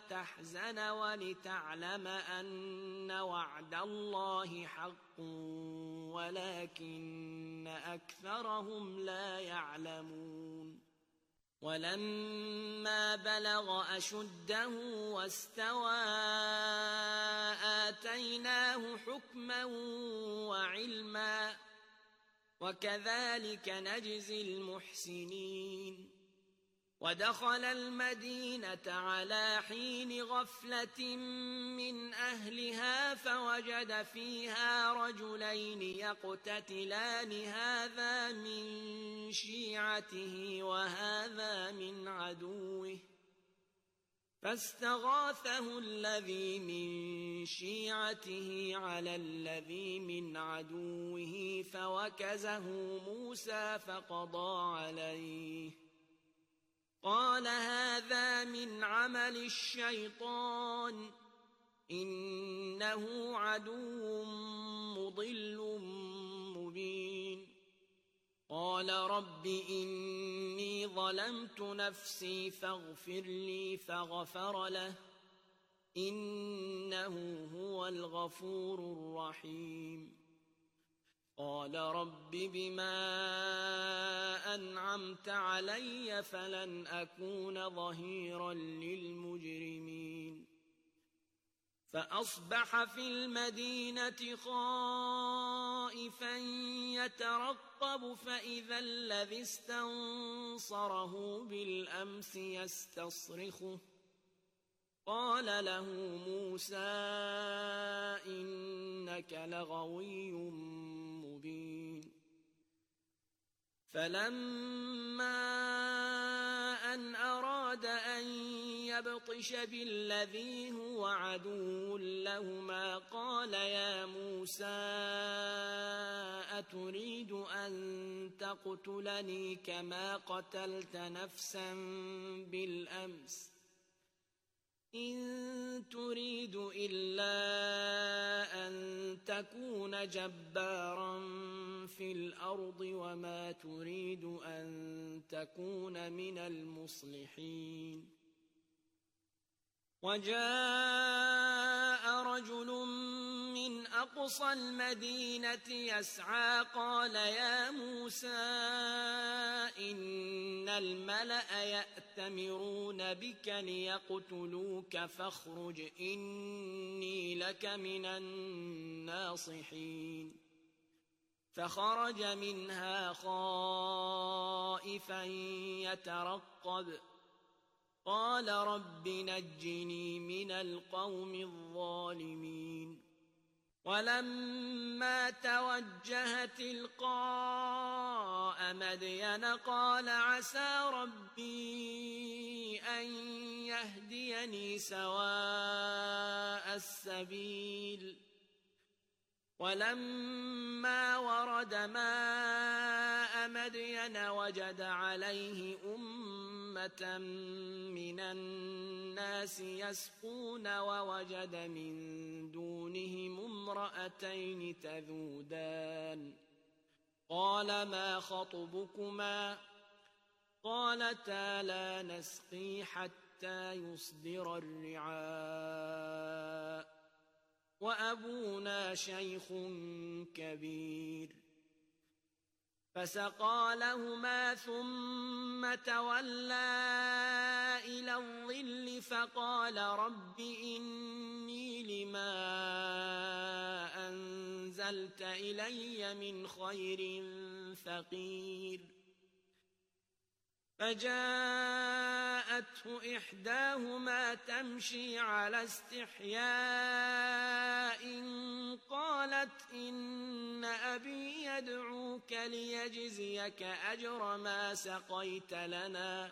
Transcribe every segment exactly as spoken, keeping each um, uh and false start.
تحزن ولتعلم أن وعد الله حق ولكن أكثرهم لا يعلمون ولما بلغ أشده واستوى آتيناه حكما وعلما وكذلك نجزي المحسنين ودخل المدينة على حين غفلة من أهلها فوجد فيها رجلين يقتتلان هذا من شيعته وهذا من عدوه فاستغاثه الذي من شيعته على الذي من عدوه فوكزه موسى فقضى عليه قال هذا من عمل الشيطان إنه عدو مضل مبين قال رب إني ظلمت نفسي فاغفر لي فغفر له إنه هو الغفور الرحيم قال رب بما أنعمت علي فلن أكون ظهيرا للمجرمين فأصبح في المدينة خائفا يترقب فإذا الذي استنصره بالأمس يستصرخه قال له موسى إنك لغوي مبين فلما أن أراد أن يبطش بالذي هو عدو لهما قال يا موسى أتريد أن تقتلني كما قتلت نفسا بالأمس إن تريد إلا أن تكون جبارا في الأرض وما تريد أن تكون من المصلحين وجاء رجل من أقصى المدينة يسعى قال يا موسى إن الملأ يأتمرون بك ليقتلوك فاخرج إني لك من الناصحين فخرج منها خائفا يترقب قال رب نجني من القوم الظالمين ولما توجه تلقاء مدين قال عسى ربي أن يهديني سواء السبيل ولما ورد ماء مدين وجد عليه أمة من الناس يسقون ووجد من دونهم امرأتين تذودان قال ما خطبكما قالتا لا نسقي حتى يصدر الرعاء وأبونا شيخ كبير فسقى لهما ثم تولى إلى الظل فقال رب إني لما أنزلت إلي من خير فقير فجاءته إحداهما تمشي على استحياء قالت إن أبي يدعوك ليجزيك أجر ما سقيت لنا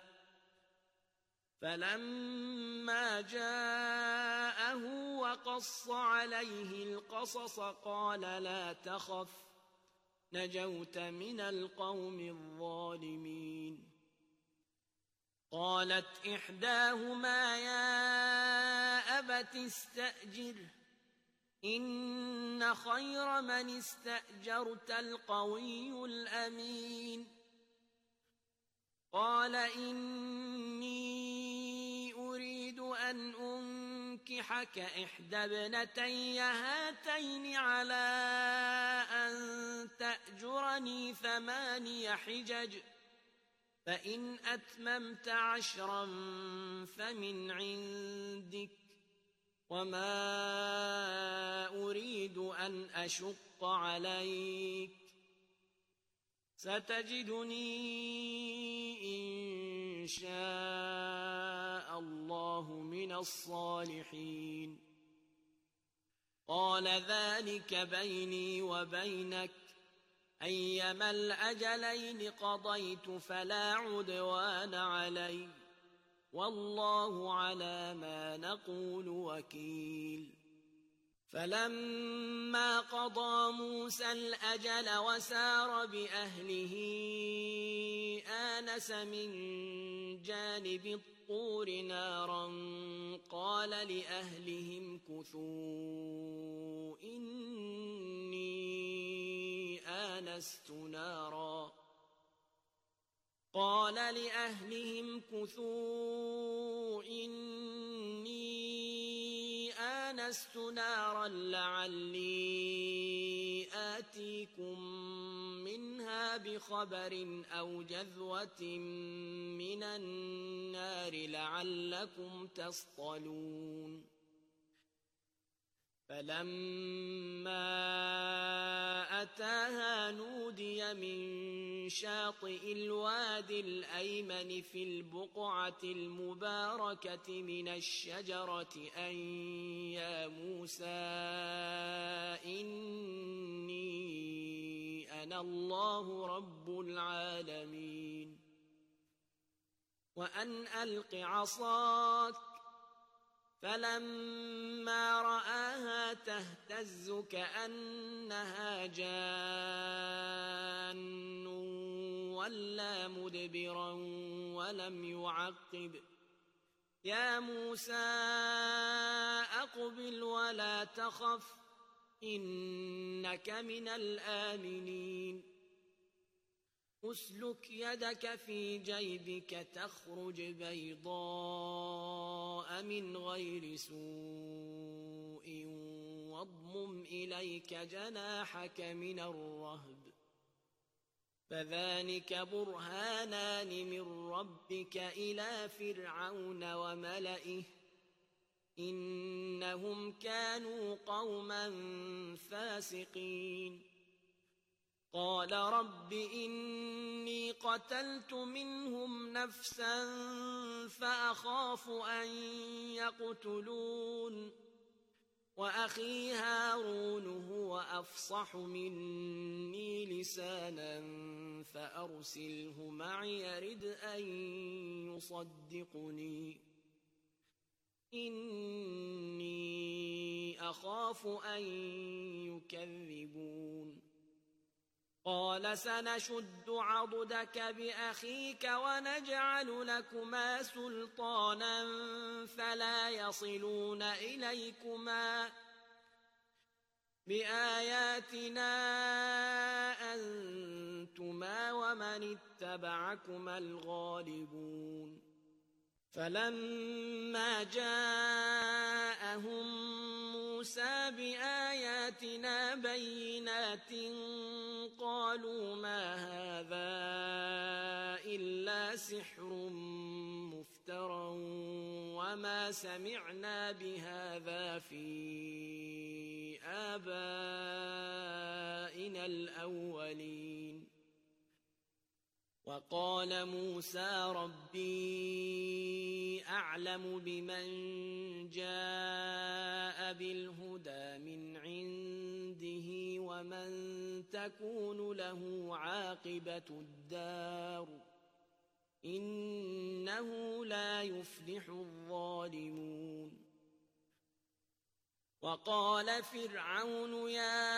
فلما جاءه وقص عليه القصص قال لا تخف نجوت من القوم الظالمين قالت إحداهما يا أبت استأجره إن خير من استأجرت القوي الأمين قال إني أريد أن أنكر أصلحك إحدى ابنتي هاتين على أن تأجرني ثماني حجج فإن أتممت عشرا فمن عندك وما أريد أن أشق عليك ستجدني إن شاء الله من الصالحين قال ذلك بيني وبينك أيما الأجلين قضيت فلا عدوان علي والله على ما نقول وكيل فلما قضى موسى الأجل وسار بأهله آنس من جانب الطور نارا قال لأهلهم كثوا إني آنست نارا قال لأهلهم كثوا إني آنست نارا لعلي آتيكم منها بخبر أو جذوة من النار لعلكم تصطلون فلما أتاها نودي من شاطئ الوادي الأيمن في البقعة المباركة من الشجرة أن يا موسى إني أنا الله رب العالمين وأن ألق عصاك فلما رآها تهتز كأنها جان ولا مدبرا ولم يعقب يا موسى أقبل ولا تخف إنك من الآمنين أسلك يدك في جيبك تخرج بيضاء من غير سوء واضمم إليك جناحك من الرهب فذلك برهانان من ربك إلى فرعون وملئه إنهم كانوا قوما فاسقين قال رب إني قتلت منهم نفسا فأخاف أن يقتلون وأخي هارون هو أفصح مني لسانا فأرسله معي يرد أن يصدقني إني أخاف أن يكذبون قال سنشد عضدك بأخيك ونجعل لكما سلطانا فلا يصلون إليكما بآياتنا أنتما ومن اتبعكما الغالبون فلما جاءهم موسى بآياتنا بينات قالوا ما هذا إلا سحر مفترى وما سمعنا بهذا في آبائنا الأولين وقال موسى ربي أعلم بمن جاء بالهدى من عنده ومن تكون له عاقبة الدار إنه لا يفلح الظالمون وقال فرعون يا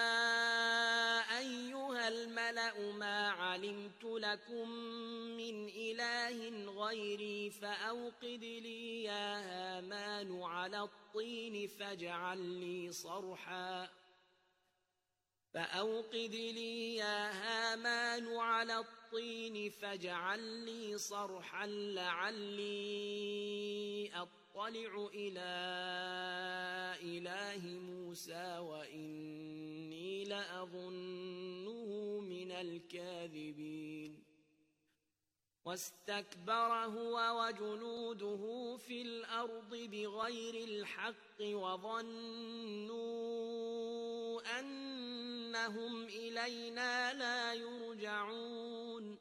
أيها الملأ ما علمت لكم من إله غيري فأوقد لي يا هامان على الطين فاجعل لي صرحا فأوقد لي يا هامان على الطين فاجعل لي صرحا لعلي أطلع أطلع إلى إله موسى وإني لأظنه من الكاذبين واستكبر هو وجنوده في الأرض بغير الحق وظنوا أنهم إلينا لا يرجعون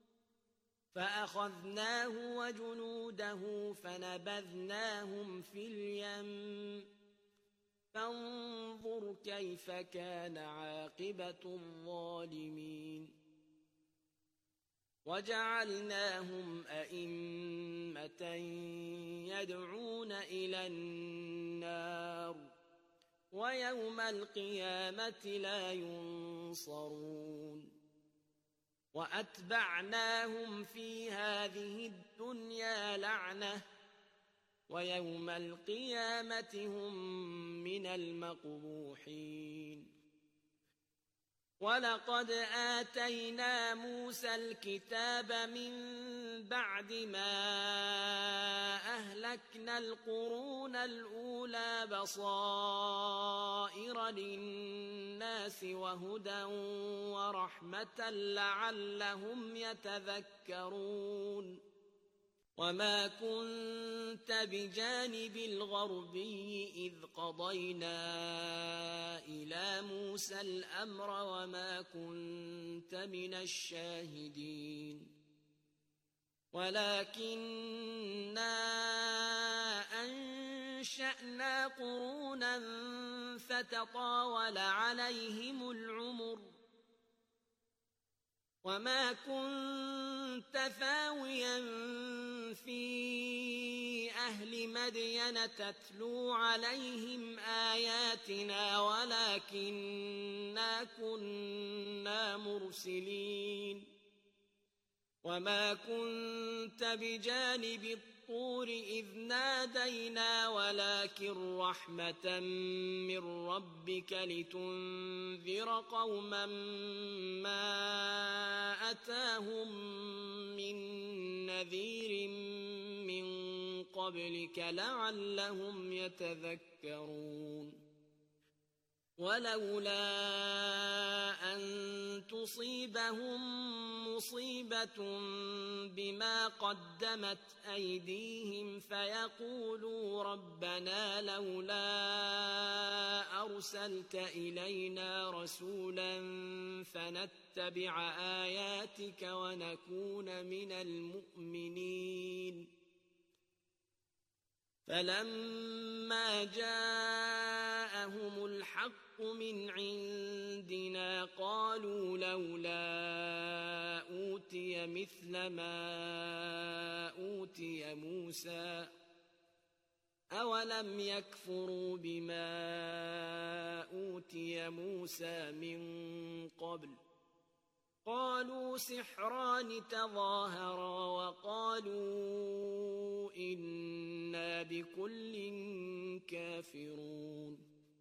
فأخذناه وجنوده فنبذناهم في اليم فانظر كيف كان عاقبة الظالمين وجعلناهم أئمة يدعون إلى النار ويوم القيامة لا ينصرون وأتبعناهم في هذه الدنيا لعنة ويوم القيامة هم من المقبوحين ولقد آتينا موسى الكتاب من بعد ما أهلكنا القرون الأولى بصائر للناس وهدى ورحمة لعلهم يتذكرون وما كنت بجانب الغربي إذ قضينا إلى موسى الأمر وما كنت من الشاهدين ولكننا أنشأنا قرونا فتطاول عليهم العمر وما كنت ثاويا في أهل مدين تتلو عليهم آياتنا ولكننا كنا مرسلين وما كنت بجانب الطور إذ نادينا ولكن رحمة من ربك لتنذر قوما ما أتاهم من نذير من قبلك لعلهم يتذكرون ولولا أن تصيبهم مصيبة بما قدمت أيديهم فيقولوا ربنا لولا أرسلت إلينا رسولا فنتبع آياتك ونكون من المؤمنين فلما جاءهم الحق من عندنا قالوا لولا أوتي مثل ما أوتي موسى أولم يكفروا بما أوتي موسى من قبل قالوا سحران تظاهرا وقالوا إنا بكل كافرون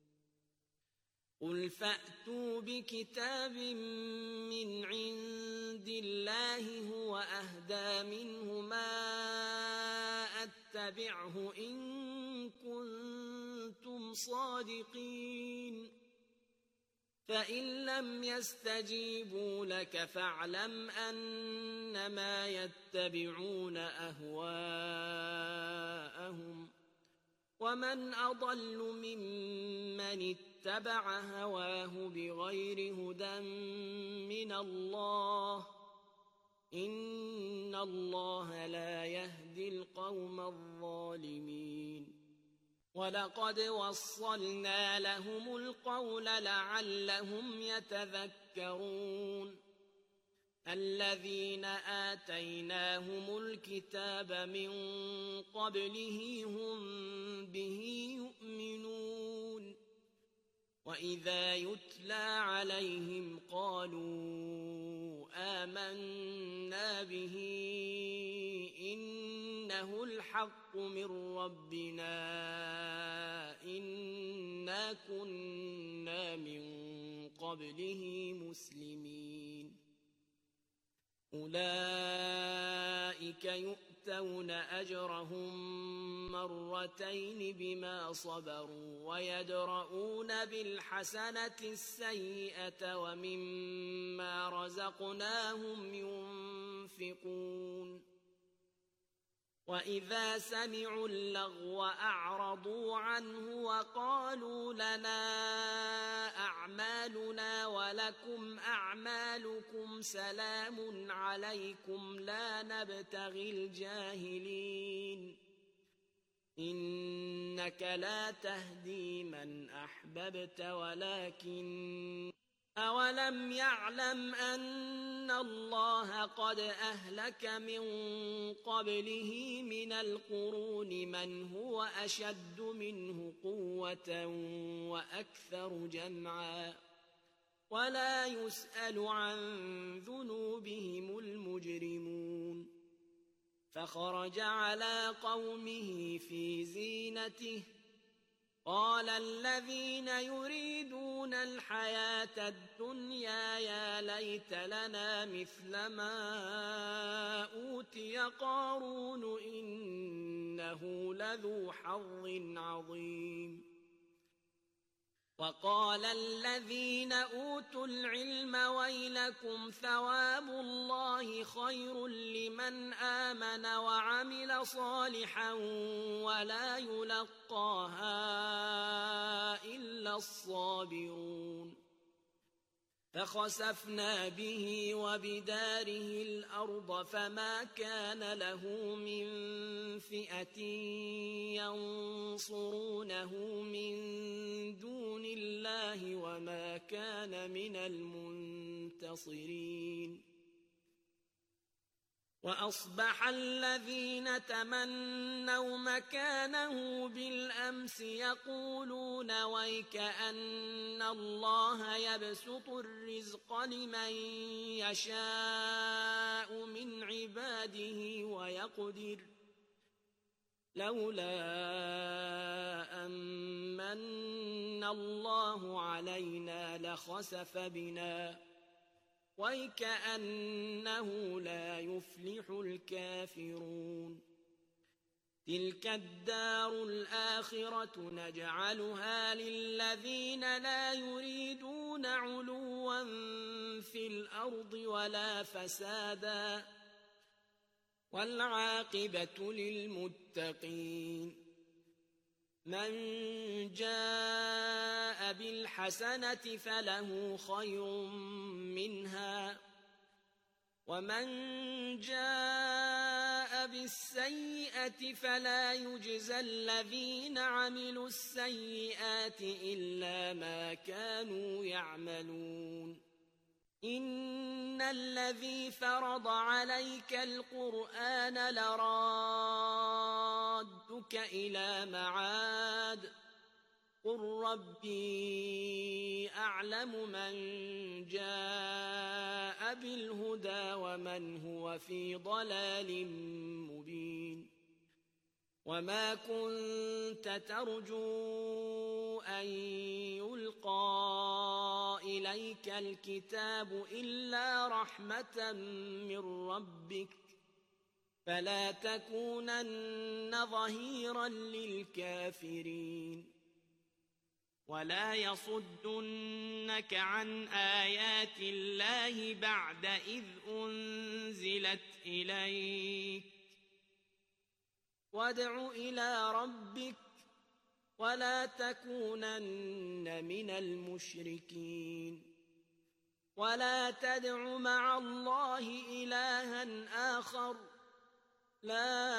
قل فأتوا بكتاب من عند الله هو أهدى منه ما أتبعه إن كنتم صادقين فإن لم يستجيبوا لك فاعلم أنما يتبعون أهواءهم ومن أضل ممن اتبع هواه بغير هدى من الله إن الله لا يهدي القوم الظالمين ولقد وصلنا لهم القول لعلهم يتذكرون الذين آتيناهم الكتاب من قبله هم به يؤمنون وإذا يتلى عليهم قالوا آمنا به إنه الحق من ربنا إنا كنا من قبله مسلمين أولئك يؤمنون يؤتون أجرهم مرتين بما صبروا ويدرؤون بالحسنة السيئة ومما رزقناهم ينفقون وإذا سمعوا اللغو أعرضوا عنه وقالوا لنا أعمالنا ولكم أعمالكم سلام عليكم لا نبتغي الجاهلين إنك لا تهدي من أحببت ولكن أولم يعلم أن الله قد أهلك من قبله من القرون من هو أشد منه قوة وأكثر جمعا ولا يسأل عن ذنوبهم المجرمون فخرج على قومه في زينته قال الذين يريدون الحياة الدنيا يا ليت لنا مثل ما أوتي قارون إنه لذو حظ عظيم وقال الذين أوتوا العلم ويلكم ثواب الله خير لمن آمن وعمل صالحا ولا يلقاها إلا الصابرون فخسفنا به وبداره الأرض فما كان له من فئة ينصرونه من دون الله وما كان من المنتصرين وأصبح الذين تمنوا مكانه بالأمس يقولون ويك أن الله يبسط الرزق لمن يشاء من عباده ويقدر لولا أمن الله علينا لخسف بنا ويكأنه لا يفلح الكافرون تلك الدار الآخرة نجعلها للذين لا يريدون علوا في الأرض ولا فسادا والعاقبة للمتقين من جاء بالحسنة فله خير منها ومن جاء بالسيئة فلا يجزى الذين عملوا السيئات إلا ما كانوا يعملون إن الذي فرض عليك القرآن لرادك إلى معاد قل ربي أعلم من جاء بالهدى ومن هو في ضلال مبين وما كنت ترجو أن يلقى إليك الكتاب إلا رحمة من ربك فلا تكونن ظهيرا للكافرين ولا يصدنك عن آيات الله بعد إذ أنزلت إليك وادع إلى ربك ولا تكونن من المشركين ولا تدع مع الله إلها آخر لا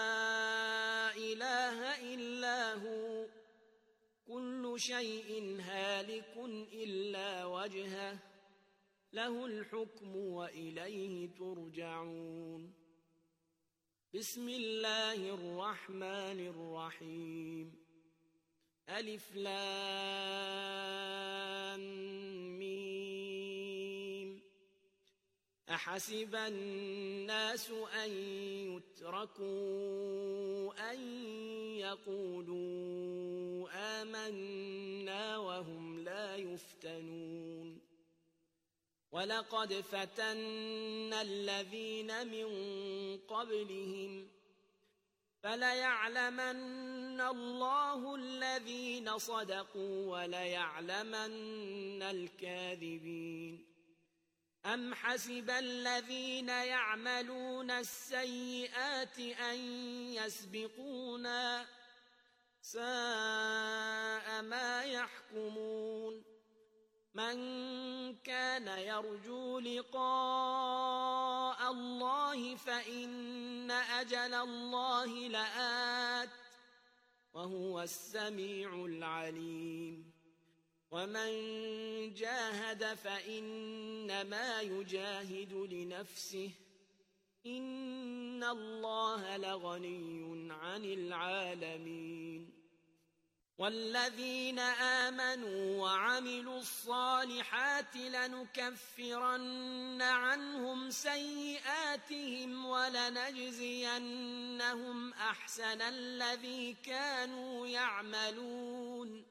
إله إلا هو كل شيء هالك إلا وجهه له الحكم وإليه ترجعون بسم الله الرحمن الرحيم ألف لام ميم أحسب الناس أن يتركوا أن يقولوا آمنا وهم لا يفتنون ولقد فتنا الذين من قبلهم فليعلمن الله الذين صدقوا وليعلمن الكاذبين. أم حسب الذين يعملون السيئات أن يسبقونا ساء ما يحكمون. من كان يرجو لقاء الله فإن أجل الله لآت وهو السميع العليم. ومن جاهد فإنما يجاهد لنفسه إن الله لغني عن العالمين. والذين آمنوا وعملوا الصالحات لنكفرن عنهم سيئاتهم ولنجزينهم أحسن الذي كانوا يعملون.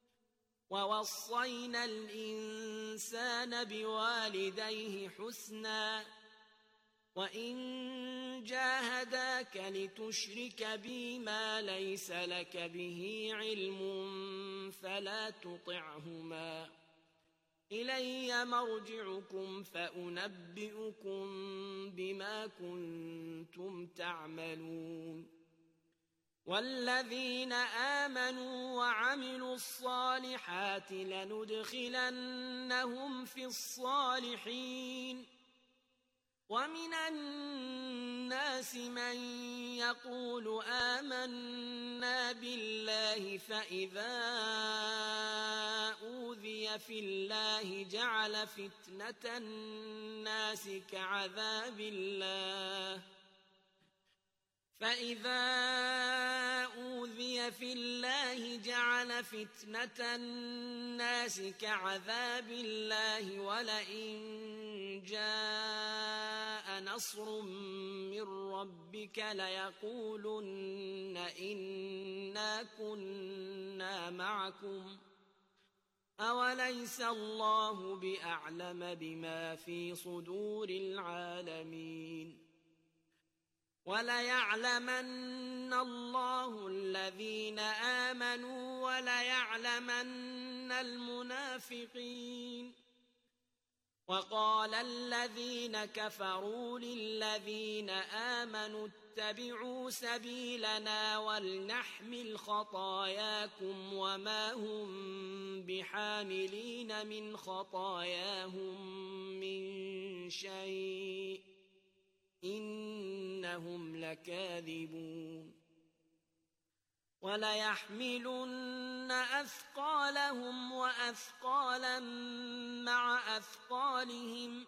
ووصينا الإنسان بوالديه حسنا وإن جاهداك لتشرك بي ما ليس لك به علم فلا تطعهما إلي مرجعكم فأنبئكم بما كنتم تعملون. والذين آمنوا وعملوا الصالحات لندخلنهم في الصالحين. ومن الناس من يقول آمنا بالله فإذا أوذي في الله جعل فتنة الناس كعذاب الله فإذا أوذي في الله جعل فتنة الناس كعذاب الله ولئن جاء نصر من ربك ليقولن إنا كنا معكم أوليس الله بأعلم بما في صدور العالمين. وليعلمن الله الذين آمنوا وليعلمن المنافقين. وقال الذين كفروا للذين آمنوا اتبعوا سبيلنا ولنحمل خطاياكم وما هم بحاملين من خطاياهم من شيء إنهم لكاذبون. وليحملن أثقالهم وأثقالا مع أثقالهم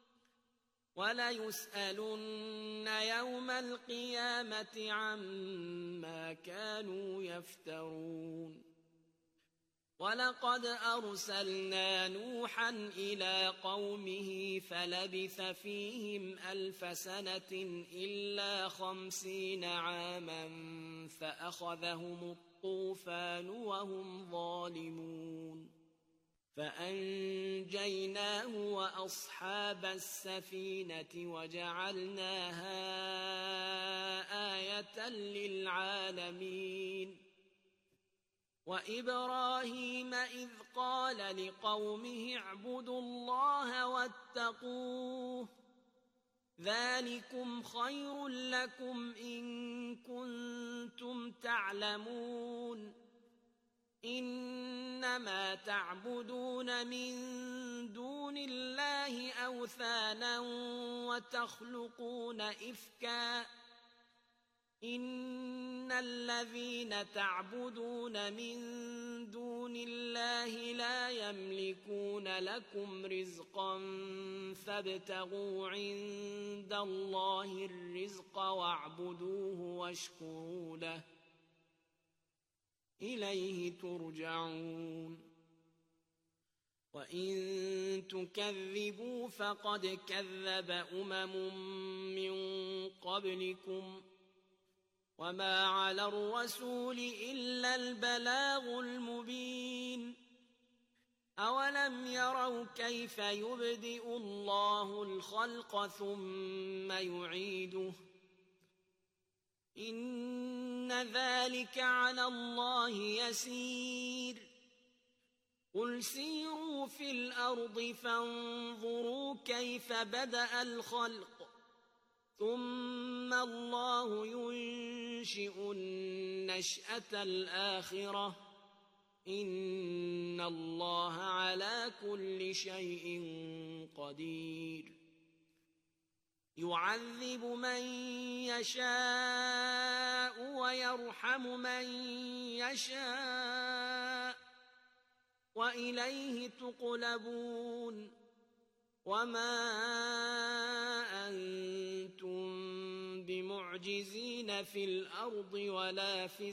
وليسألن يوم القيامة عما كانوا يفترون. ولقد أرسلنا نوحا إلى قومه فلبث فيهم ألف سنة إلا خمسين عاما فأخذهم الطوفان وهم ظالمون فأنجيناه وأصحاب السفينة وجعلناها آية للعالمين. وإبراهيم إذ قال لقومه اعبدوا الله واتقوه ذلكم خير لكم إن كنتم تعلمون. إنما تعبدون من دون الله أوثانا وتخلقون إفكا إن الذين تعبدون من دون الله لا يملكون لكم رزقا فابتغوا عند الله الرزق واعبدوه واشكروا له إليه ترجعون. وإن تكذبوا فقد كذب أمم من قبلكم وما على الرسول إلا البلاغ المبين. أولم يروا كيف يبدئ الله الخلق ثم يعيده إن ذلك على الله يسير قل سيروا في الأرض فانظروا كيف بدأ الخلق ثم الله ينشئ النشأة الآخرة إن الله على كل شيء قدير يعذب من يشاء ويرحم من يشاء وإليه تقلبون وما أنتم بمعجزين في الأرض ولا في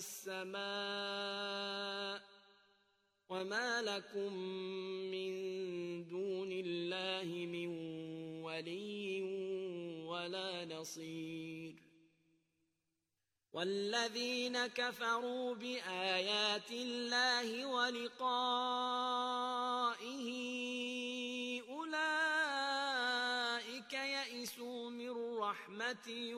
السماء وما لكم من دون الله من ولي ولا نصير والذين كفروا بآيات الله ولقائه أولئك يئسوا من رحمتي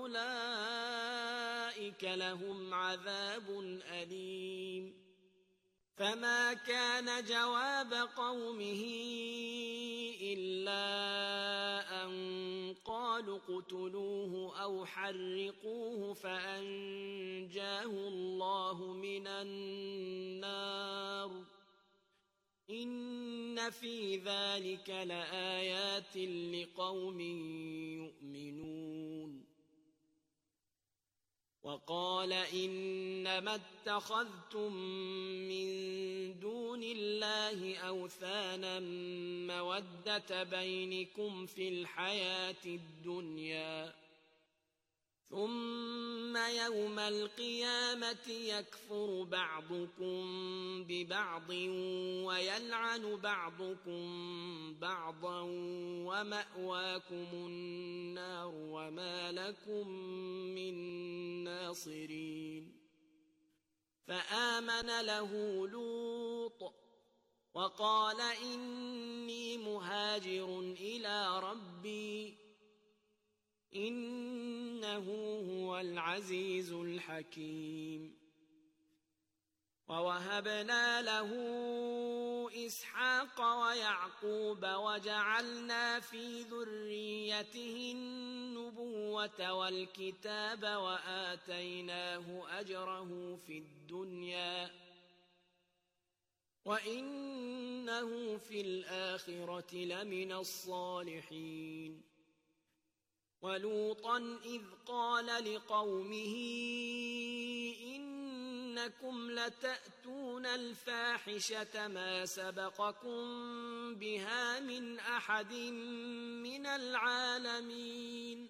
وأولئك لهم عذاب أليم فما كان جواب قومه إلا أن قالوا اقتلوه أو حرقوه فأنجاه الله من النار إن في ذلك لآيات لقوم يؤمنون وقال إنما اتخذتم من دون الله أوثانا مودة بينكم في الحياة الدنيا ثم يوم القيامة يكفر بعضكم ببعض ويلعن بعضكم بعضا ومأواكم النار وما لكم من ناصرين فآمن له لوط وقال إني مهاجر إلى ربي إنه هو العزيز الحكيم ووهبنا له إسحاق ويعقوب وجعلنا في ذريته النبوة والكتاب وآتيناه أجره في الدنيا وإنه في الآخرة لمن الصالحين ولوطا إذ قال لقومه إنكم لتأتون الفاحشة ما سبقكم بها من أحد من العالمين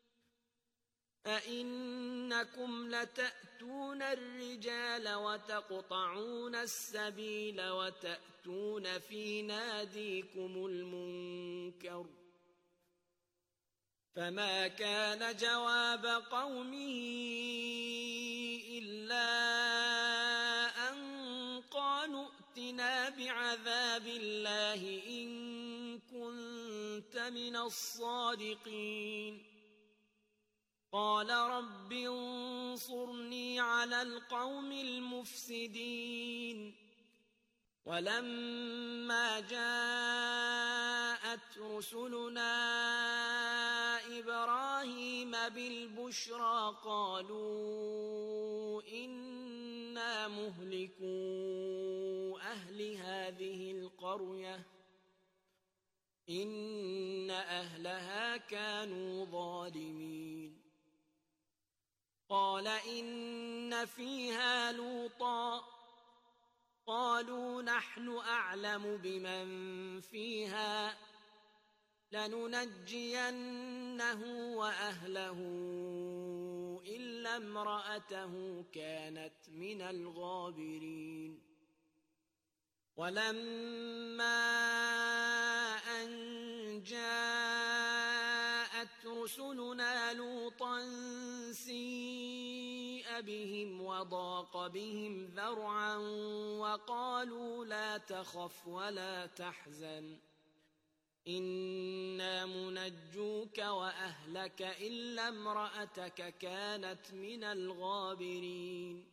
أئنكم لتأتون الرجال وتقطعون السبيل وتأتون في ناديكم المنكر فما كان جواب قومه إلا أن قالوا ائتنا بعذاب الله إن كنت من الصادقين قال رب انصرني على القوم المفسدين ولما جاءت رسلنا إبراهيم بالبشرى قالوا إنا مهلكو أهل هذه القرية إن أهلها كانوا ظالمين قال إن فيها لوطا قالوا نحن أعلم بمن فيها لننجينه وأهله إلا امرأته كانت من الغابرين ولما أن جاءت رسلنا لوطا سيء بهم وضاق بهم ذرعا وقالوا لا تخف ولا تحزن إنا منجوك وأهلك إلا امرأتك كانت من الغابرين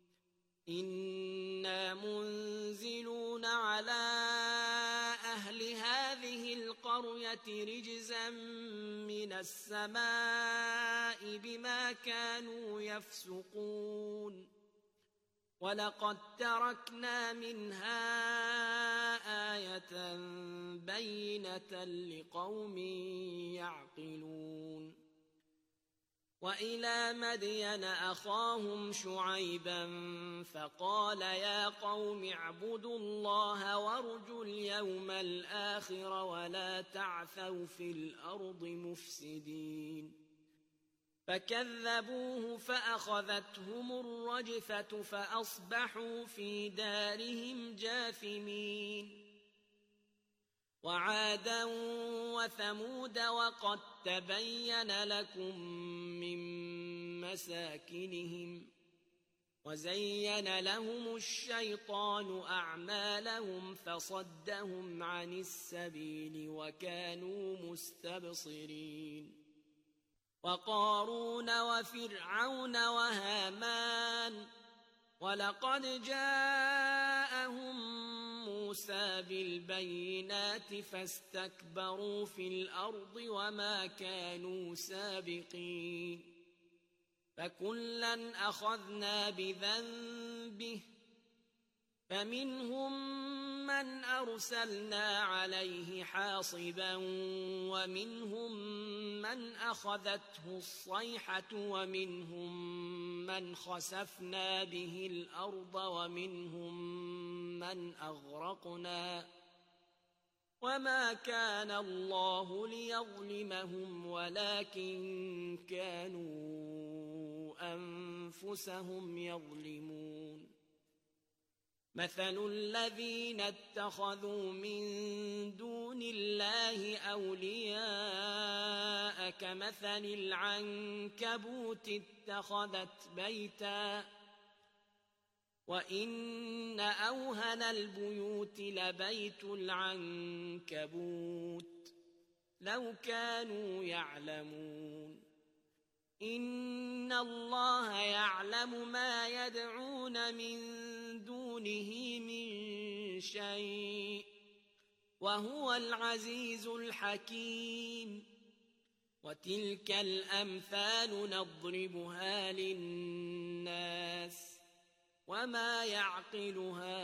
إنا منزلون على أهل هذه القرية رجزا من السماء بما كانوا يفسقون ولقد تركنا منها آية بينة لقوم يعقلون وإلى مدين أخاهم شعيبا فقال يا قوم اعبدوا الله وارجوا اليوم الآخر ولا تعثوا في الأرض مفسدين فكذبوه فأخذتهم الرجفة فأصبحوا في دارهم جاثمين وعادا وثمود وقد تبين لكم من مساكنهم وزين لهم الشيطان أعمالهم فصدهم عن السبيل وكانوا مستبصرين وقارون وفرعون وهامان ولقد جاءهم موسى بالبينات فاستكبروا في الأرض وما كانوا سابقين فكلا أخذنا بذنبه فمنهم من أرسلنا عليه حاصبا ومنهم من أخذته الصيحة ومنهم من خسفنا به الأرض ومنهم من أغرقنا وما كان الله ليظلمهم ولكن كانوا أنفسهم يظلمون مثل الذين اتخذوا من دون الله أولياء كمثل العنكبوت اتخذت بيتا وإن أوهن البيوت لبيت العنكبوت لو كانوا يعلمون إن الله يعلم ما يدعون من دونه من شيء وهو العزيز الحكيم وتلك الأمثال نضربها للناس وما يعقلها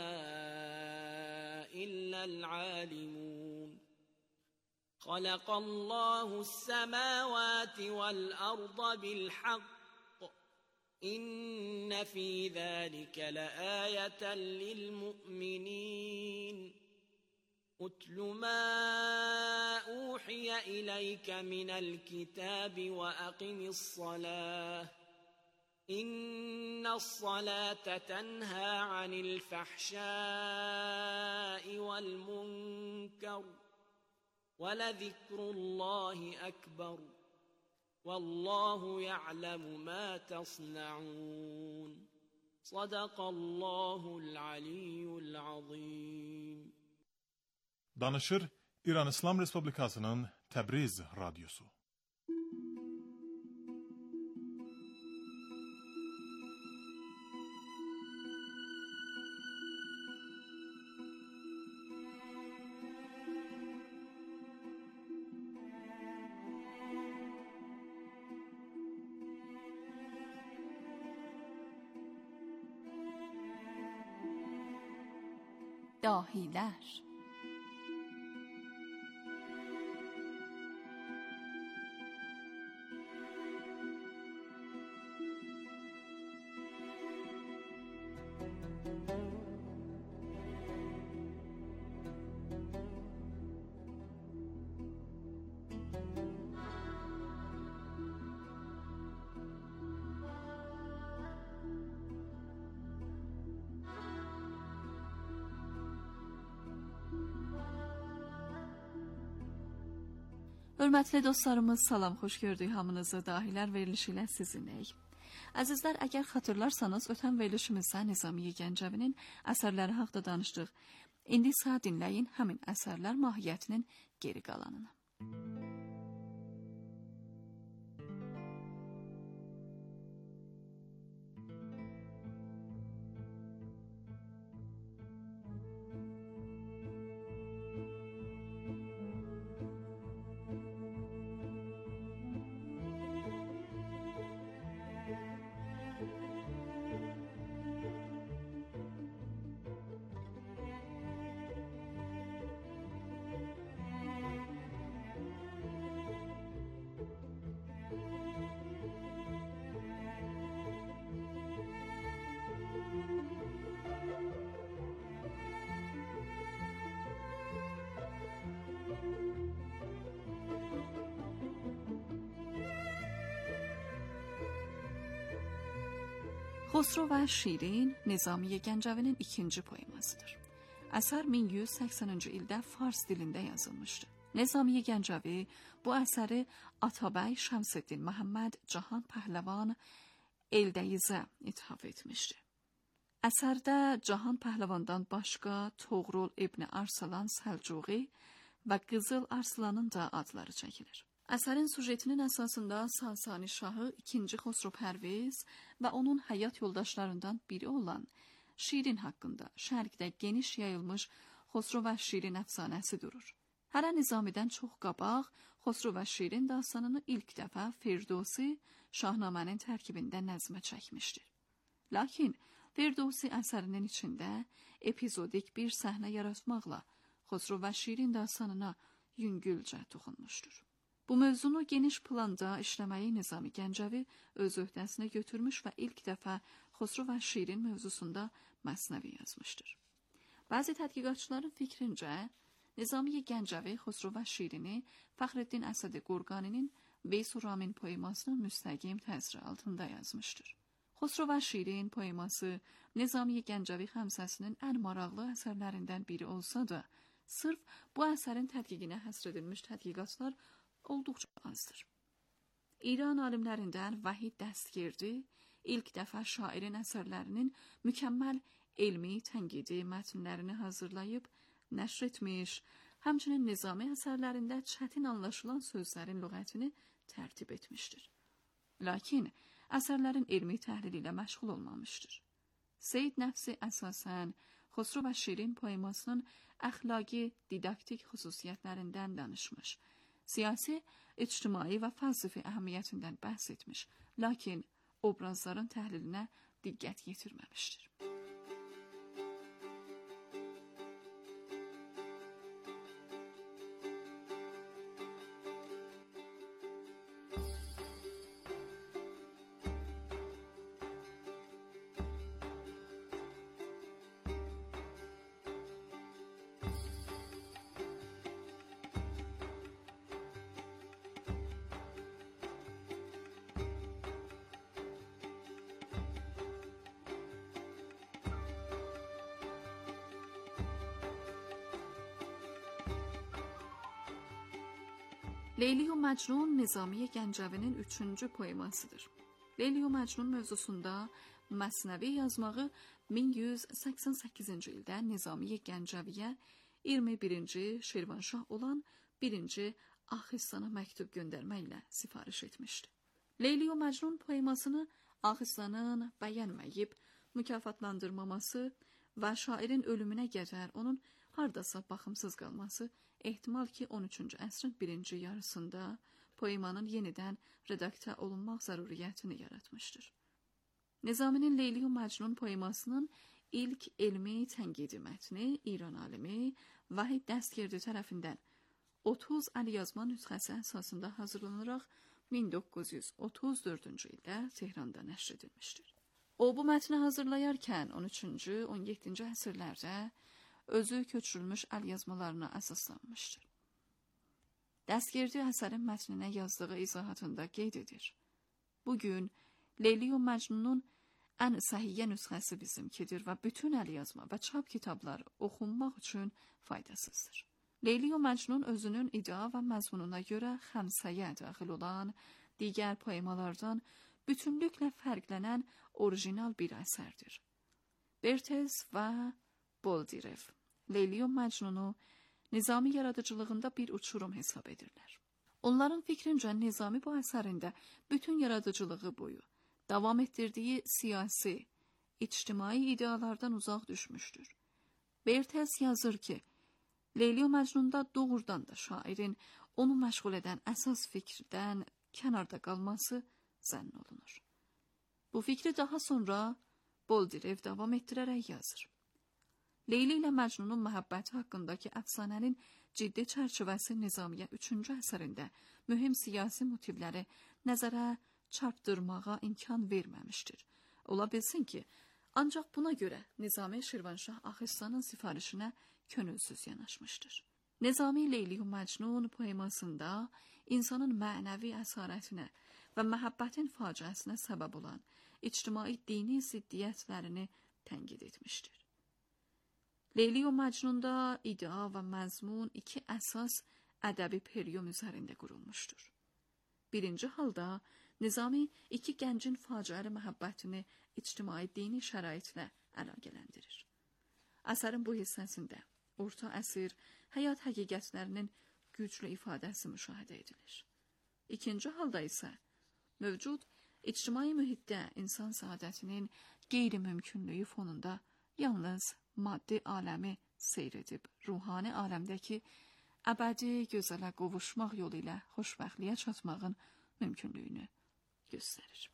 إلا العالمون خلق الله السماوات والأرض بالحق إن في ذلك لآية للمؤمنين أتل ما أوحي إليك من الكتاب وأقم الصلاة إن الصلاة تنهى عن الفحشاء والمنكر ولذكر الله أكبر والله يعلم ما تصنعون صدق الله العلي العظيم. Danışır İran İslam Respublikası'nın Tebriz Radyosu. Dahiler. Hörmətli dostlarımız, salam, xoş gördük hamınızı. Dahilər verilişi ilə sizinləyik. Əzizlər, əgər xatırlarsanız, ötən verilişimizdə Nizami Gəncəvinin əsərləri haqqında danışdıq. İndi isə dinləyin həmin əsərlər mahiyyətinin geri qalanını. Xosro və Şirin Nizami Gəncəvinin ikinci poemasıdır. Əsər min yüz səksənінші ildə fars dilində yazılmışdır. Nizami Gəncəvi bu əsəri Atabəy Şəmsəddin Məhəmməd Cahan Pəhləvan Eldəyizə ithaf etmişdir. Əsərdə Cahan Pəhləvandan başqa Toğrul İbn Arsalan Səlcuqi və Qızıl Arslanın da adları çəkilir. Əsərin sujetinin əsasında Sasani şahı ikinci Xosro Pərviz və onun həyat yoldaşlarından biri olan Şirin haqqında şərqdə geniş yayılmış Xosro və Şirin əfsanəsi durur. Hərə Nizamidən çox qabaq Xosro və Şirin dastanını ilk dəfə Firdevsi Şahnamənin tərkibində nəzmə çəkmişdir. Lakin Firdevsi əsərinin içində epizodik bir səhnə yaratmaqla Xosro və Şirin dastanına yüngülcə toxunmuşdur. Bu mövzunu geniş planda işləməyi Nizami Gəncəvi öz öhdəsinə götürmüş və ilk dəfə Xosro və Şirin mövzusunda məsnəvi yazmışdır. Bəzi tədqiqatçıların fikrincə, Nizami Gəncəvi Xosro və Şirini Fəxrəddin Əsədi Qurqaninin Veysuramin poemasının müstəqim təsiri altında yazmışdır. Xosro və Şirin poeması Nizami Gəncəvi xəmsəsinin ən maraqlı əsərlərindən biri olsa da, sırf bu əsərin tədqiqinə həsr edilmiş tədqiqatlar olduqca azdır. İran alimlərindən Vahid Dəstgirdi ilk dəfə şairin əsərlərinin mükəmməl elmi tənqidi mətnlərini hazırlayıb, nəşr etmiş, həmçinin Nizami əsərlərində çətin anlaşılan sözlərin lüğətini tərtib etmişdir. Lakin əsərlərin elmi təhlili ilə məşğul olmamışdır. Seyyid Nəfsi əsasən Xosro və Şirin poemasının əxlaqi, didaktik xüsusiyyətlərindən danışmış, siyasi, ictimai və fəlsəfi əhəmiyyətindən bəhs etmiş, lakin obrazların təhlilinə diqqət yetirməmişdir. Leyli və Məcnun Nizami Gəncəvinin üçüncü poemasıdır. Leyli və Məcnun mövzusunda məsnəvi yazmağı min yüz səksən səkkizinci ildə Nizami Gəncəviyə iyirmi birinci Şirvanşah olan birinci Axistana məktub göndərməklə sifariş etmişdi. Leyli və Məcnun poemasını Axistanın bəyənməyib mükafatlandırmaması və şairin ölümünə qədər onun hardasa baxımsız qalması ehtimal ki on üçüncü əsrin birinci yarısında poemanın yenidən redaktə olunmaq zəruriyyətini yaratmışdır. Nizaminin Leyli və Məcnun poemasının ilk elmi tənqidi mətni İran alimi Vahid Dəstgirdi tərəfindən otuz əlyazma nüsxəsi əsasında hazırlanaraq min doqquz yüz otuz dördüncü ildə Tehranda nəşr edilmişdir. O, bu mətni hazırlayarkən on üçüncü on yeddinci əsrlərdə özü köçürülmüş əlyazmalarına əsaslanmışdır. Dəstgirdi əsərin mətninə yazdığı izahatında qeyd edir. Bugün Leyli və Məcnunun ən səhiyyə nüsxəsi bizimkidir və bütün əlyazma və çap kitabları oxunmaq üçün faydasızdır. Leyli və Məcnun özünün idea və məzmununa görə xəmsəyə daxil olan digər poemalardan bütünlüklə fərqlənən orijinal bir əsərdir. Bertez və Boldirev Leyli və Məcnunu Nizami yaradıcılığında bir uçurum hesab edirlər. Onların fikrincə Nizami bu əsərində bütün yaradıcılığı boyu davam etdirdiyi siyasi, ictimai idealardan uzaq düşmüşdür. Bertels yazır ki, Leyli və Məcnunda doğrudan da şairin onu məşğul edən əsas fikirdən kənarda qalması zənn olunur. Bu fikri daha sonra Boldirev davam etdirərək yazır. Leyli ilə Məcnunun məhəbbəti haqqındakı əfsanənin ciddi çərçivəsi Nizamiyə üçüncü əsərində mühüm siyasi motivləri nəzərə çarpdırmağa imkan verməmişdir. Ola bilsin ki, ancaq buna görə Nizami Şirvanşah Axislanın sifarişinə könülsüz yanaşmışdır. Nizami Leyli və Məcnun poemasında insanın mənəvi əsarətinə və məhəbbətin faciəsinə səbəb olan ictimai dini ziddiyyətlərini tənqid etmişdir. Leyli və Məcnunda idea və məzmun iki əsas ədəbi period üzərində qurulmuşdur. Birinci halda Nizami iki gəncin faciəli məhəbbətini ictimai dini şəraitlə əlaqələndirir. Əsərin bu hissəsində orta əsr həyat həqiqətlərinin güclü ifadəsi müşahidə edilir. İkinci halda isə mövcud ictimai mühitdə insan saadətinin qeyri-mümkünlüyü fonunda yalnız maddi aləmi seyr edib, ruhani aləmdəki əbədi gözələ qovuşmaq yolu ilə xoşbəxtliyə çatmağın mümkünlüyünü göstərir.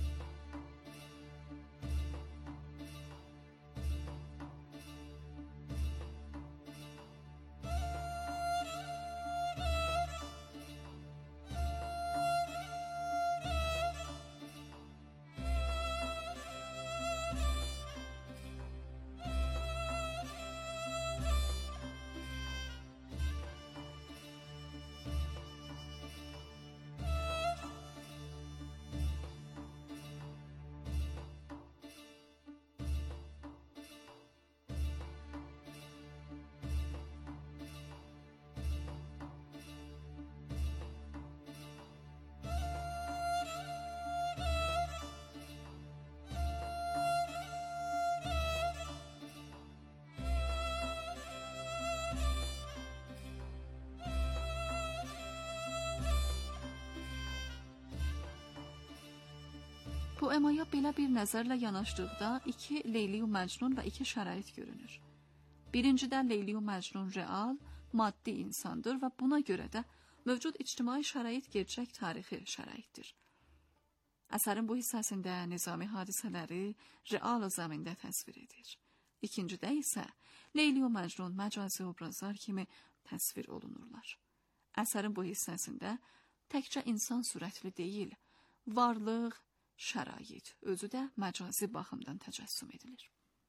Poemaya belə bir nəzərlə yanaşdıqda iki Leyli və Məcnun və iki şərait görünür. Birincidə Leyli və Məcnun real, maddi insandır və buna görə də mövcud ictimai şərait gerçək tarixi şəraitdir. Əsərin bu hissəsində Nizami hadisələri real zəmində təsvir edir. İkincidə isə Leyli və Məcnun məcazi obrazlar kimi təsvir olunurlar. Əsərin bu hissəsində təkcə insan sürətli deyil, varlıq, şərait, özü də məcazi baxımdan təcəssüm edilir.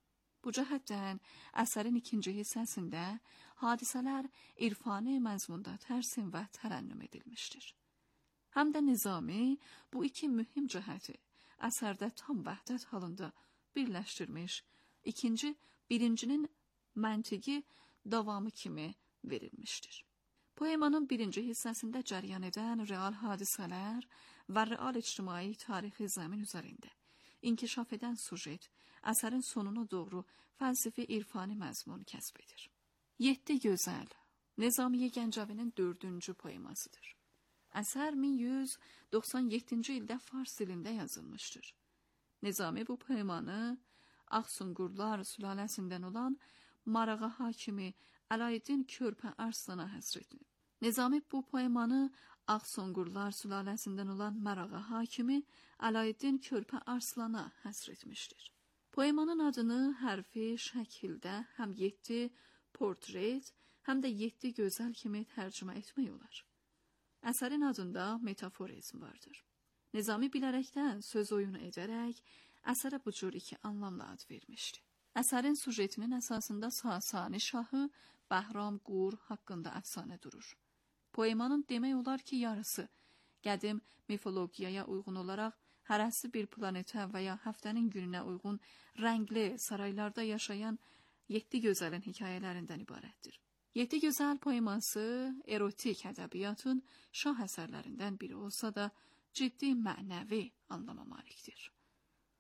Bu cəhətdən əsərin ikinci hissəsində hadisələr irfani məzmunda tərsim və tərənnüm edilmişdir. Həm də Nizami bu iki mühüm cəhəti əsərdə tam vəhdət halında birləşdirmiş, ikinci, birincinin məntiqi davamı kimi verilmişdir. Poemanın birinci hissəsində cəryan edən real hadisələr və real ictimai tarixi zəmin üzərində inkişaf edən sujet əsərin sonuna doğru fəlsəfi irfani məzmun kəsb edir. Yeddi gözəl Nizamiye Gəncəvinin dördüncü poemasıdır. Əsər min yüz doxsan yeddinci ildə fars dilində yazılmışdır. Nizami bu poemanı Ağsunqurlar sülaləsindən olan Marağa hakimi Əlaəddin Körpə Arslana həsr edilib. Nizami bu poemanı Ağsunqurlar sülaləsindən olan Marağa hakimi Əlaəddin Körpə Arslana həsr etmişdir. Poemanın adını hərfi şəkildə həm yeddi portret, həm də yeddi gözəl kimi tərcümə etmək olar. Əsərin adında metaforizm vardır. Nizami bilərəkdən söz oyunu edərək əsərə bu cür iki anlamla ad vermişdi. Əsərin sujetinin əsasında Sasani şahı Bəhram Qur haqqında əfsanə durur. Poemanın demək olar ki, yarısı qədim mifologiyaya uyğun olaraq hərəsi bir planetə və ya həftənin gününə uyğun rəngli saraylarda yaşayan yeddi gözəlin hekayələrindən ibarətdir. Yeddi gözəl poeması erotik ədəbiyyatın şah əsərlərindən biri olsa da ciddi mənəvi anlama malikdir.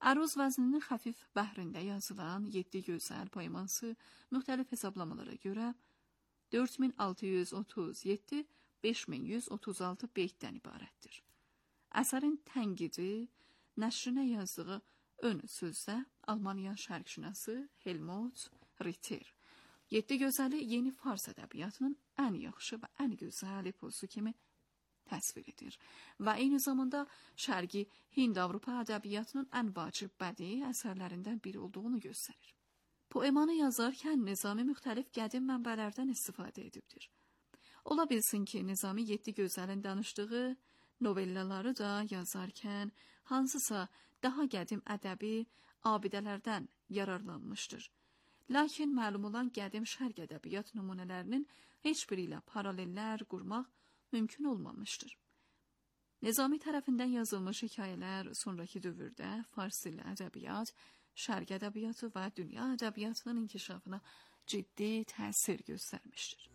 Əruz vəzninin xəfif bəhrində yazılan yeddi gözəl poeması müxtəlif hesablamalara görə dörd min altı yüz otuz yeddi beş min yüz otuz altı beytdən ibarətdir. Əsərin tənqidi nəşrinə yazdığı ön sözdə Almaniya şərqşünası Helmut Ritter yeddi gözəli yeni fars ədəbiyyatının ən yaxşı və ən gözəl eposu kimi təsvir edir və eyni zamanda şərqi Hind-Avropa ədəbiyyatının ən vacib bədii əsərlərindən biri olduğunu göstərir. Poemanı yazarkən Nizami müxtəlif qədim mənbələrdən istifadə edibdir. Ola bilsin ki, Nizami yeddi gözəlin danışdığı novellaları da yazarkən hansısa daha qədim ədəbi abidələrdən yararlanmışdır. Lakin məlum olan qədim şərq ədəbiyyat nümunələrinin heç biri ilə paralellər qurmaq mümkün olmamışdır. Nizami tərəfindən yazılmış hekayələr sonraki dövrdə fars dilli ədəbiyyat, şərq ədəbiyyatı və dünya ədəbiyyatının inkişafına ciddi təsir göstərmişdir.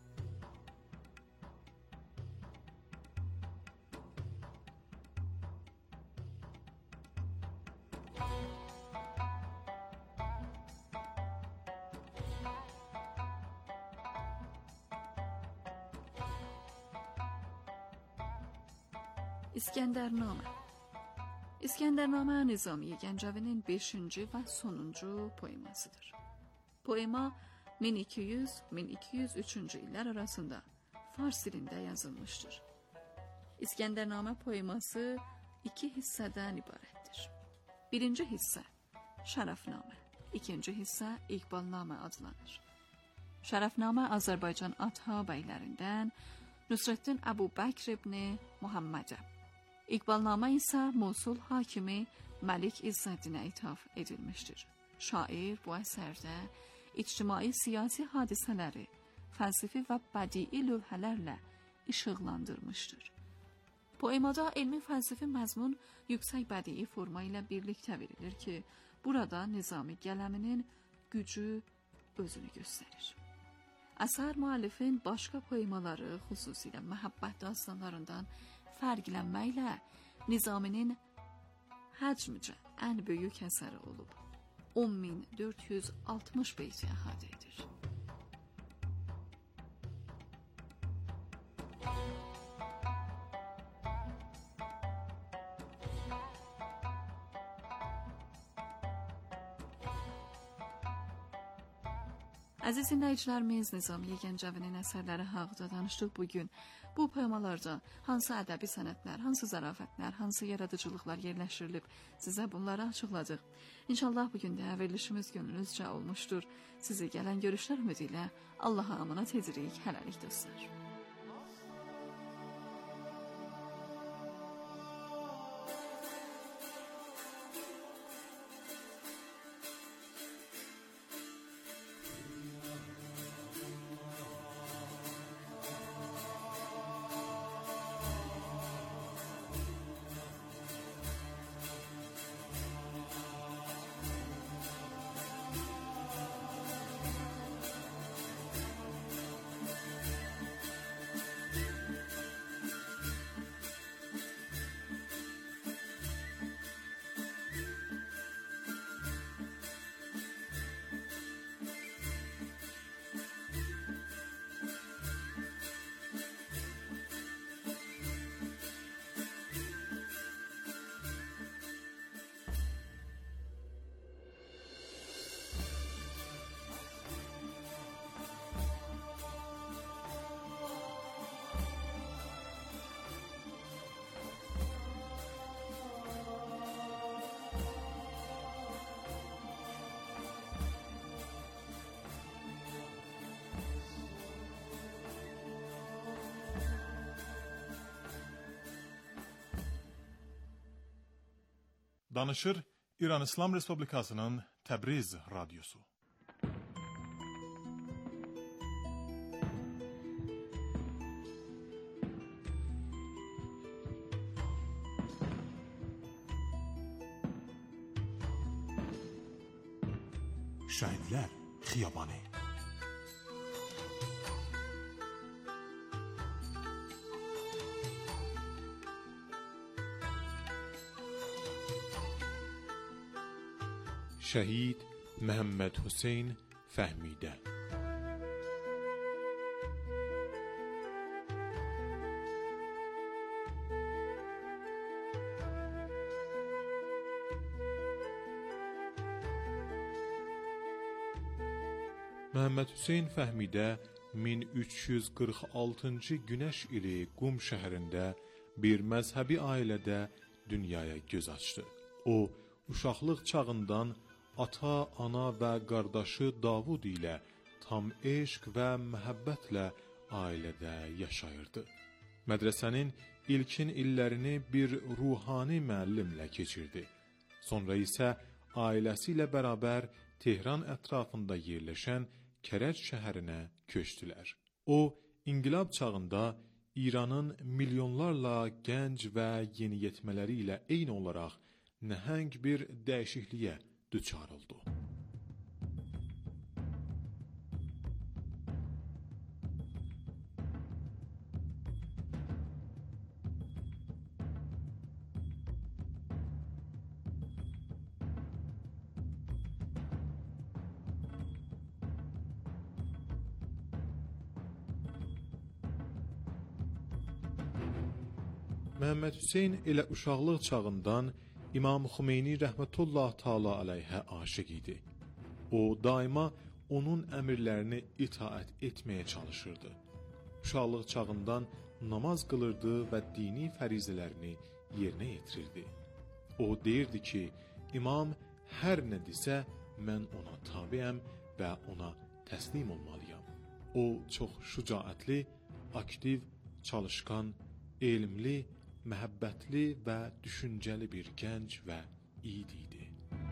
İskəndərnamə İskəndərnamə Nizami Gəncəvinin beşinci və sonuncu poemasıdır. Poema min iki yüz - min iki yüz üçüncü illər arasında fars dilində yazılmışdır. İskəndərnamə poeması iki hissədən ibarətdir. Birinci hissə Şərəfnamə, ikinci hissə İqbalnamə adlanır. Şərəfnamə Azərbaycan Ata bəylərindən Nusrəddin Əbu Bəkr ibn Muhammədə, İqbalnamə isə Mosul hakimi Məlik İzzəddinə ithaf edilmişdir. Şair bu əsərdə ictimai siyasi hadisələri fəlsəfi və bədii lövhələrlə işıqlandırmışdır. Poemada elmi fəlsəfi məzmun yüksək bədii forma ilə birlikdə verilir ki, burada Nizami qələminin gücü özünü göstərir. Əsər müəllifin başqa poemaları, xüsusilə məhəbbət dastanlarından fərqlənməklə Nizaminin həcmcə ən böyük əsəri olub. on min dörd yüz altmış beyti əhatə edir. Əziz dinləyicilərimiz, Nizami Gəncəvinin əsərləri haqqında danışdıq bugün. Bu poemalarda hansı ədəbi sənətlər, hansı zərafətlər, hansı yaradıcılıqlar yerləşdirilib, sizə bunları açıqladıq. İnşallah bugün də verilişimiz gönlünüzcə olmuşdur. Sizi gələn görüşlər ümidi ilə Allaha əmanət edirik. Hələlik dostlar. Danışır İran İslam Respublikasının Təbriz Radyosu. Şəhidlər Xiyabanı. Şəhid Məhəmməd Hüseyn Fəhmidə. Məhəmməd Hüseyn Fəhmidə min üç yüz qırx altıncı Günəş ili Qum şəhərində bir məzhəbi ailədə dünyaya göz açdı. O, uşaqlıq çağından ata, ana və qardaşı Davud ilə tam eşq və məhəbbətlə ailədə yaşayırdı. Mədrəsənin ilkin illərini bir ruhani müəllimlə keçirdi. Sonra isə ailəsi ilə bərabər Tehran ətrafında yerləşən Kərəc şəhərinə köçdülər. O, inqilab çağında İranın milyonlarla gənc və yeniyetmələri ilə eyni olaraq nəhəng bir dəyişikliyə düçar oldu. Məhəmməd Hüseyn elə uşaqlıq çağından İmam Xümeyni rəhmətullah taala əleyhə aşiq idi. O, daima onun əmrlərini itaət etməyə çalışırdı. Uşaqlıq çağından namaz qılırdı və dini fərizələrini yerinə yetirirdi. O deyirdi ki, İmam hər nə desə, mən ona tabiyəm və ona təslim olmalıyam. O, çox şücaətli, aktiv, çalışkan, elmli, məhəbbətli və düşüncəli bir gənc və yiğit idi.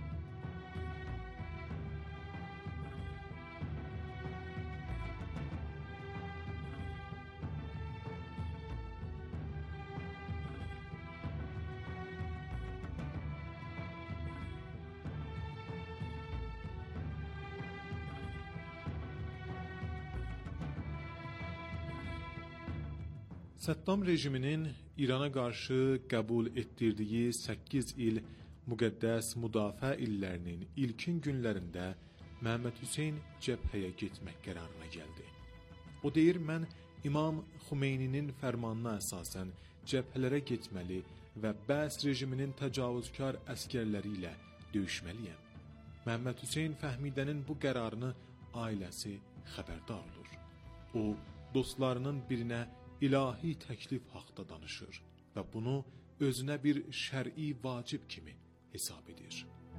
Səddam rejiminin İrana qarşı qəbul etdirdiyi səkkiz il müqəddəs müdafiə illərinin ilkin günlərində Məhəmməd Hüseyn cəbhəyə getmək qərarına gəldi. O deyir, mən İmam Xümeyninin fərmanına əsasən cəbhələrə getməli və bəs rejiminin təcavüzkar əskərləri ilə döyüşməliyəm. Məhəmməd Hüseyn Fəhmidənin bu qərarını ailəsi xəbərdar olur. O, dostlarının birinə ilahi təklif haqda danışır və bunu özünə bir şər'i vacib kimi hesab edir.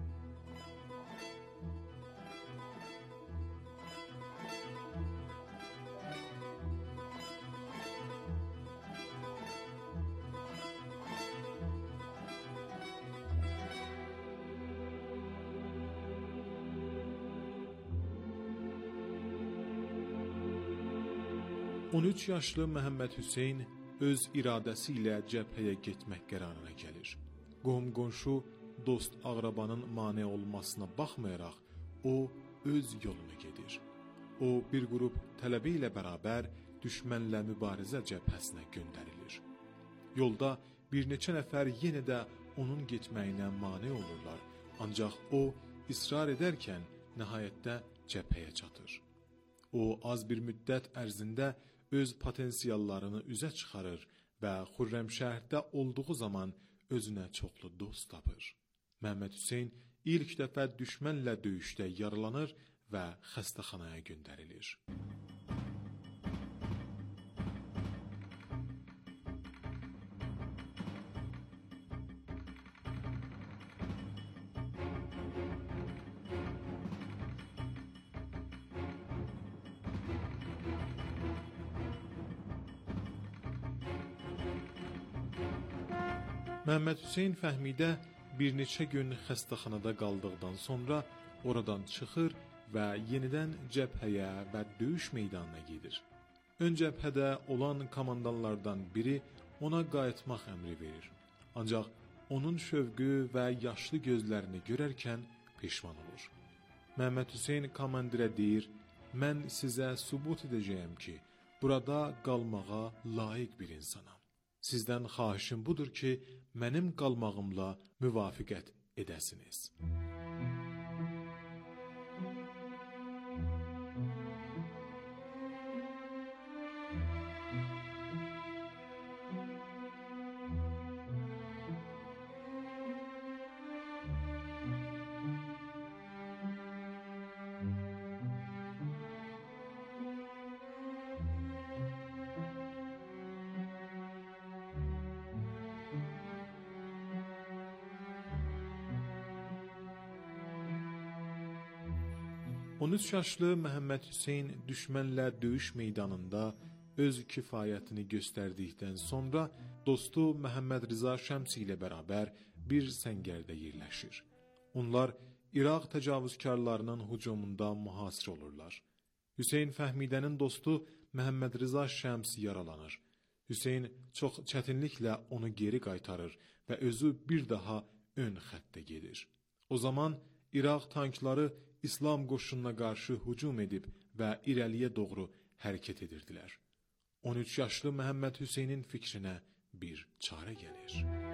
on üç yaşlı Məhəmməd Hüseyn öz iradəsi ilə cəbhəyə getmək qərarına gəlir. Qohum-qonşu, dost ağrabanın mane olmasına baxmayaraq, o öz yolunu gedir. O, bir qrup tələbə ilə bərabər düşmənlə mübarizə cəbhəsinə göndərilir. Yolda bir neçə nəfər yenə də onun getməyinə mane olurlar, ancaq o, israr edərkən nəhayətdə cəbhəyə çatır. O, az bir müddət ərzində öz potensiallarını üzə çıxarır və Xürrəmşəhərdə olduğu zaman özünə çoxlu dost tapır. Məhəmməd Hüseyn ilk dəfə düşmənlə döyüşdə yaralanır və xəstəxanaya göndərilir. Məhəmməd Hüseyn Fəhmidə bir neçə gün xəstəxanada qaldıqdan sonra oradan çıxır və yenidən cəbhəyə və döyüş meydanına gedir. Ön cəbhədə olan komandanlardan biri ona qayıtmaq əmri verir. Ancaq onun şövqü və yaşlı gözlərini görərkən peşman olur. Məhəmməd Hüseyn komandirə deyir, mən sizə sübut edəcəyəm ki, burada qalmağa layiq bir insanam. Sizdən xahişim budur ki, mənim qalmağımla müvafiqət edəsiniz. on üç yaşlı Məhəmməd Hüseyn düşmənlə döyüş meydanında öz kifayətini göstərdikdən sonra dostu Məhəmməd Rıza Şəmsi ilə bərabər bir səngərdə yerləşir. Onlar İraq təcavüzkarlarının hücumunda mühasir olurlar. Hüseyn Fəhmidənin dostu Məhəmməd Rıza Şəmsi yaralanır. Hüseyn çox çətinliklə onu geri qaytarır və özü bir daha ön xəttə gedir. O zaman İraq tankları İslam qoşununa qarşı hücum edib və irəliyə doğru hərəkət edirdilər. on üç yaşlı Məhəmməd Hüseynin fikrinə bir çarə gəlir.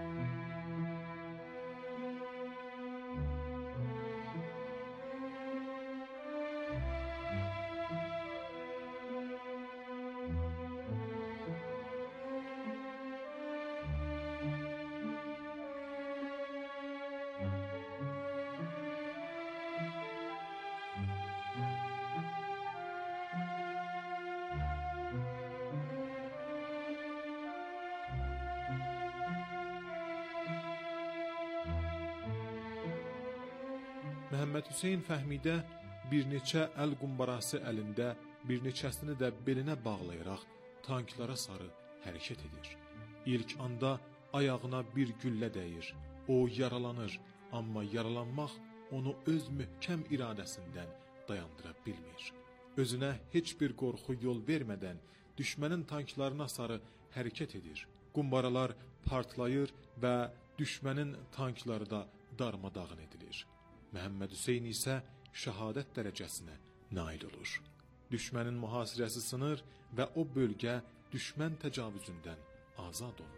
Məhəmməd Hüseyn Fəhmidə bir neçə əl qumbarası əlində, bir neçəsini də belinə bağlayaraq tanklara sarı hərəkət edir. İlk anda ayağına bir güllə dəyir. O yaralanır, amma yaralanmaq onu öz möhkəm iradəsindən dayandıra bilmir. Özünə heç bir qorxu yol vermədən düşmənin tanklarına sarı hərəkət edir. Qumbaralar partlayır və düşmənin tankları da darmadağın edilir. Məhəmməd Hüseyn isə şəhadət dərəcəsinə nail olur. Düşmənin mühasirəsi sınır və o bölgə düşmən təcavüzündən azad olunur.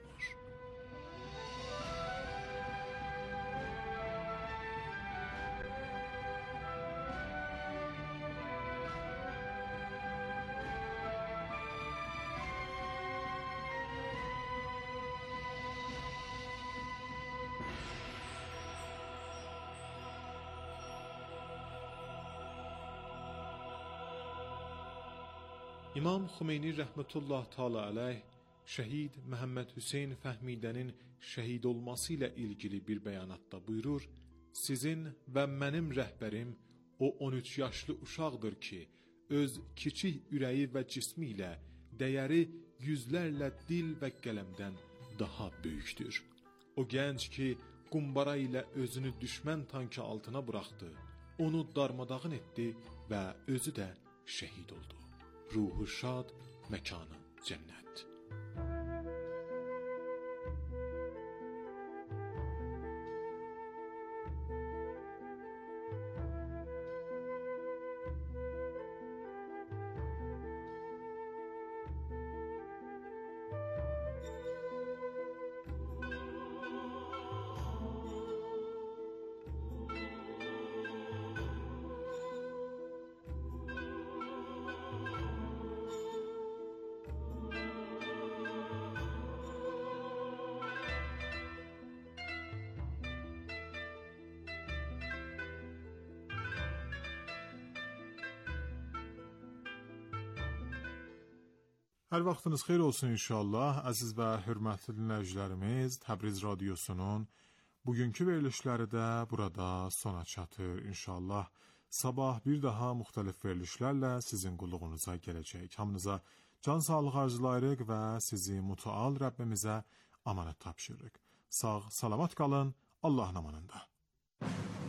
İmam Xümeyni rəhmətullah təala əleyh şəhid Məhəmməd Hüseyn Fəhmidənin şəhid olması ilə ilgili bir bəyanatda buyurur: "Sizin və mənim rəhbərim o on üç yaşlı uşaqdır ki, öz kiçik ürəyi və cismi ilə dəyəri yüzlərlə dil və qələmdən daha böyükdür. O gənc ki, qumbara ilə özünü düşmən tankı altına buraxdı, onu darmadağın etdi və özü də şəhid oldu. Ruhu şad, məkanı cənnət." Hər vaxtınız xeyir olsun inşallah. Əziz və hörmətli dinləyicilərimiz, Təbriz Radiosunun bugünkü verilişləri də burada sona çatır inşallah. Sabah bir daha müxtəlif verilişlərlə sizin qulluğunuza gələcək. Hamınıza can sağlıq arzulayırıq və sizi mütəal Rəbbimizə amanət tapşırırıq. Sağ, salamat qalın, Allahın amanında.